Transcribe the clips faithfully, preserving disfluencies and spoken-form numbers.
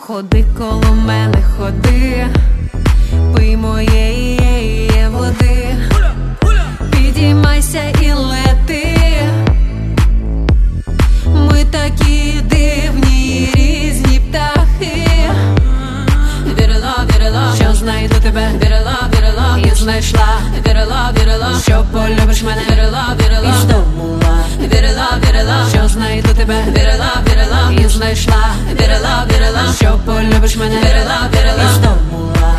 Ходи коло мене, ходи, пий моєї води, підіймайся і лети. Ми такі дивні, різні птахи. Вірила, вірила, що знайду тебе, вірила, вірила, і знайшла. вірила, вірила, що полюбиш мене, вірила, вірила, і здобула. вірила, вірила, що знайду тебе, вірила, вірила, і знайшла. вірила, вірила, що полюбиш мене, вірила, вірила, і здобула.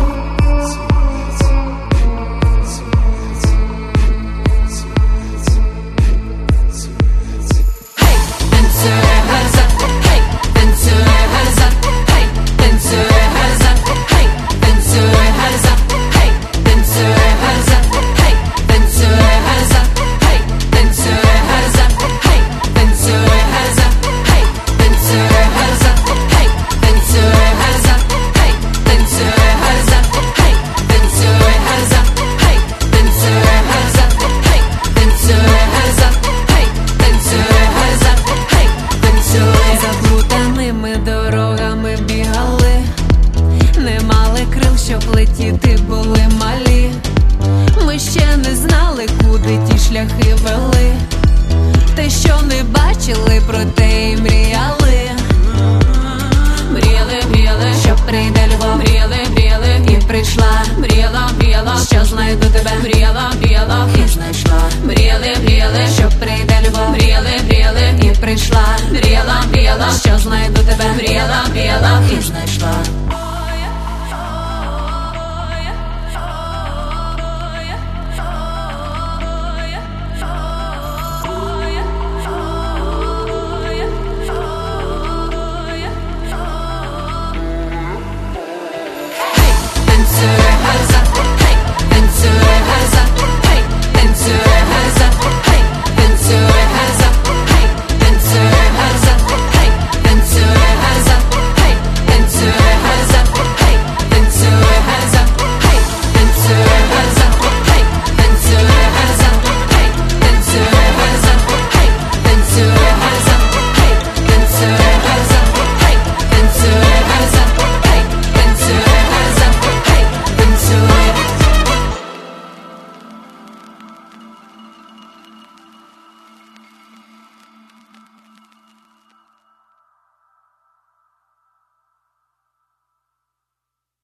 Дорогами бігали, не мали крил, щоб летіти, були малі. Ми ще не знали, куди ті шляхи вели. Те, що не бачили, про те і мріяли. Мріяли, мріяли, що прийде любов, мріяли, мріяли, і прийшла. Мріяла, мріяла, що знайду тебе, мріяла, мріяла, і знайшла. Мріяли, мріяли, що прийде любов, мріяли, мріяли, і прийшла. Мріяла, мріяла, що знайду тебе, мріяла, мріяла, і знайшла.